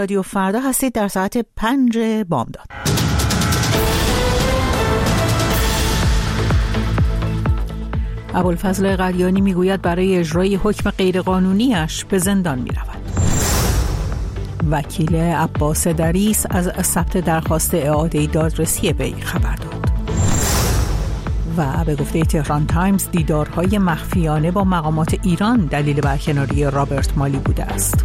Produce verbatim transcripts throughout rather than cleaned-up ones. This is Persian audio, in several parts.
رادیو فردا هستید در ساعت پنج بامداد. ابوالفضل قدیانی میگوید برای اجرای حکم غیرقانونیش به زندان میرود. وکیل عباس دریس از ثبت درخواست اعاده دادرسی وی خبر داد. و به گفته تهران تایمز دیدارهای مخفیانه با مقامات ایران دلیل برکناری رابرت مالی بوده است.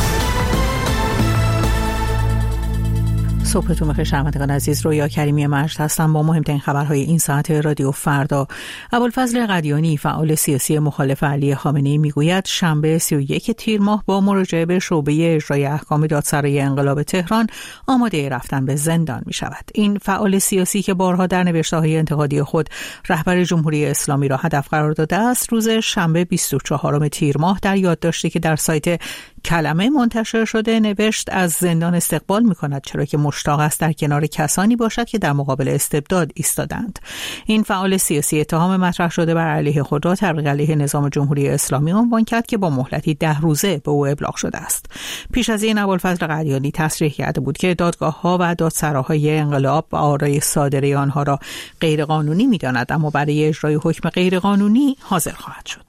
صبحتون بخیر شنوندگان عزیز، رویا کریمی مجد هستم با مهمترین خبرهای این ساعت رادیو فردا. ابوالفضل قدیانی فعال سیاسی مخالف علی خامنه‌ای میگوید شنبه سی و یک تیر ماه با مراجعه به شعبه اجرای احکام دادسرای انقلاب تهران آماده رفتن به زندان می شود. این فعال سیاسی که بارها در نوشته‌های انتقادی خود رهبر جمهوری اسلامی را هدف قرار داده است، روز شنبه بیست و چهارم تیر ماه در یادداشتی که در سایت کلمه منتشر شده نوشت از زندان استقبال می کند، چرا که مشتاق است در کنار کسانی باشد که در مقابل استبداد ایستادند. این فعال سیاسی اتهام مطرح شده بر علیه خود را تبلیغ علیه نظام جمهوری اسلامی عنوان کرد که با مهلتی ده روزه به او ابلاغ شده است. پیش از این ابوالفضل قدیانی تصریح کرده بود که دادگاه‌ها و دادسراهای انقلاب و آرای صادره آنها را غیرقانونی می‌داند، اما برای اجرای حکم غیرقانونی حاضر خواهد شد.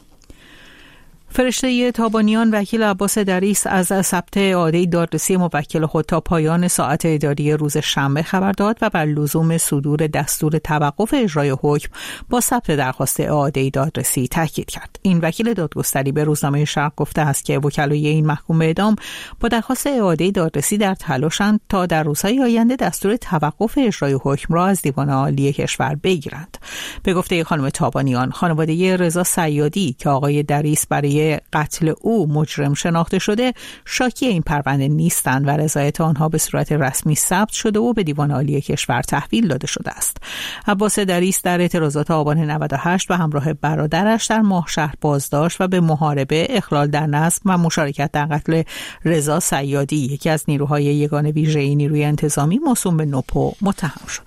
فرشته تابانیان وکیل عباس دریس از ثبت اعاده دادرسی موکل خود تا پایان ساعت اداری روز شنبه خبر داد و بر لزوم صدور دستور توقف اجرای حکم با ثبت درخواست اعاده دادرسی تاکید کرد. این وکیل دادگستری به روزنامه شرق گفته است که وکلای این محکوم به اعدام با درخواست اعاده دادرسی در تلاشند تا در روزهای آینده دستور توقف اجرای حکم را از دیوان عالی کشور بگیرند. به گفته خانم تابانیان، خانواده رضا صیادی که آقای دریس برای قتل او مجرم شناخته شده شاکی این پرونده نیستند و رضایت آنها به صورت رسمی ثبت شده و به دیوان عالی کشور تحویل داده شده است. عباس دریس در اعتراضات آبان نود و هشت و همراه برادرش در ماهشهر بازداشت و به محاربه، اخلال در نظم و مشارکت در قتل رضا صیادی، یکی از نیروهای یگان ویژه نیروی انتظامی موسوم به نوپو، متهم شد.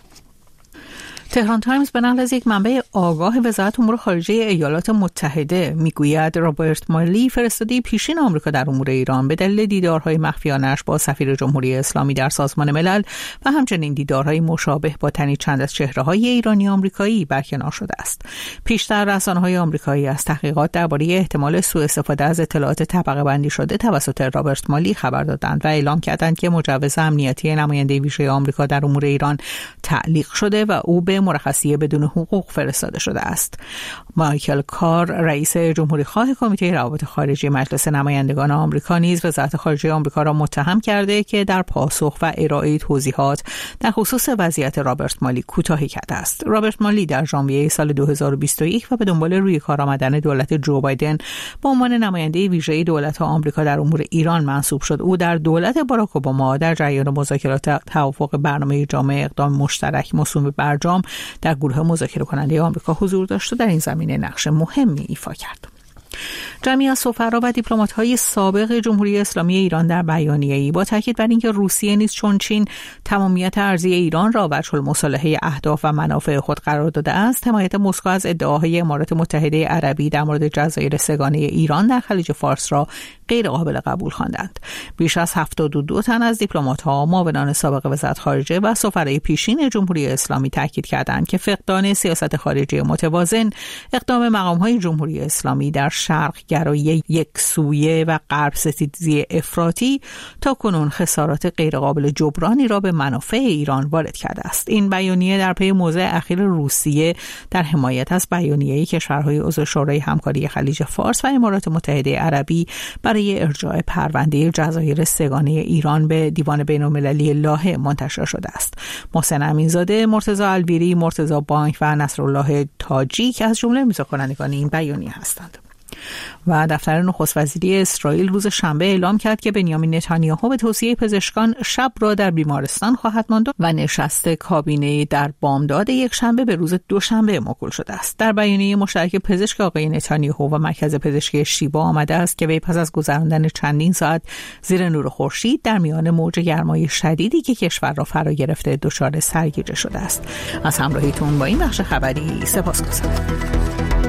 تهران تایمز به نقل از یک منبع آگاه وزارت امور خارجه ایالات متحده میگوید رابرت مالی فرستاده پیشین آمریکا در امور ایران به دلیل دیدارهای مخفیانه‌اش با سفیر جمهوری اسلامی در سازمان ملل و همچنین دیدارهای مشابه با تنی چند از چهره‌های ایرانی آمریکایی برکنار شده است. پیشتر رسانه‌های آمریکایی از تحقیقات درباره احتمال سوء استفاده از اطلاعات طبقه بندی شده توسط رابرت مالی خبر دادند و اعلام کردند که مجوز امنیتی نماینده ویژه آمریکا در امور ایران تعلیق شده و او به مرخصی بدون حقوق فرستاده شده است. مایکل کار، رئیس جمهوری خواه کمیته روابط خارجی مجلس نمایندگان آمریکا، نیز وزارت خارجه آمریکا را متهم کرده که در پاسخ و ارائه توضیحات در خصوص وضعیت رابرت مالی کوتاهی کرده است. رابرت مالی در ژانویه سال دو هزار و بیست و یک و به دنبال روی کار آمدن دولت جو بایدن به عنوان نماینده ویژه دولت آمریکا در امور ایران منصوب شد. او در دولت باراک اوباما در جریان مذاکرات توافق برنامه جامع اقدام مشترک موسوم به برجام در گروه مذاکره کننده آمریکا حضور داشت و در این زمینه نقش مهمی ایفا کرد. جمعی از سفرا و دیپلمات‌های سابق جمهوری اسلامی ایران در بیانیه‌ای با تاکید بر اینکه روسیه نیز چون چین تمامیت ارضی ایران را وجه المصالحه اهداف و منافع خود قرار داده است، حمایت مسکو از ادعاهای امارات متحده عربی در مورد جزایر سه‌گانه ایران در خلیج فارس را غیر قابل قبول خواندند. بیش از هفتاد و دو تن از دیپلمات‌ها، معاونان سابق وزارت خارجه و سفرای پیشین جمهوری اسلامی تاکید کردند که فقدان سیاست خارجی متوازن، اقدام مقام‌های جمهوری اسلامی در شرق گرایی یک سویه و غرب ستیزی افراطی تا کنون خسارات غیرقابل جبرانی را به منافع ایران وارد کرده است. این بیانیه در پی موضع اخیر روسیه در حمایت از بیانیه کشورهای عضو شورای همکاری خلیج فارس و امارات متحده عربی برای ارجاع پرونده جزایر سه‌گانه ایران به دیوان بین‌المللی لاهه منتشر شده است. محسن امینزاده، مرتضی الویری، مرتضی بانک و نصرالله تاجی که از جمله امضاکنندگان این بیانیه هستند. و دفتر نخست وزیری اسرائیل روز شنبه اعلام کرد که بنیامین نتانیاهو به توصیه پزشکان شب را در بیمارستان خواهد ماند و نشست کابینه در بامداد یک شنبه به روز دوشنبه موکول شده است. در بیانیه مشترک پزشک آقای نتانیاهو و مرکز پزشکی شیبا آمده است که وی پس از گذراندن چندین ساعت زیر نور خورشید در میان موج گرمای شدیدی که کشور را فرا گرفته دچار سرگیجه شده است. از همراهیتون با این بخش خبری سپاسگزارم.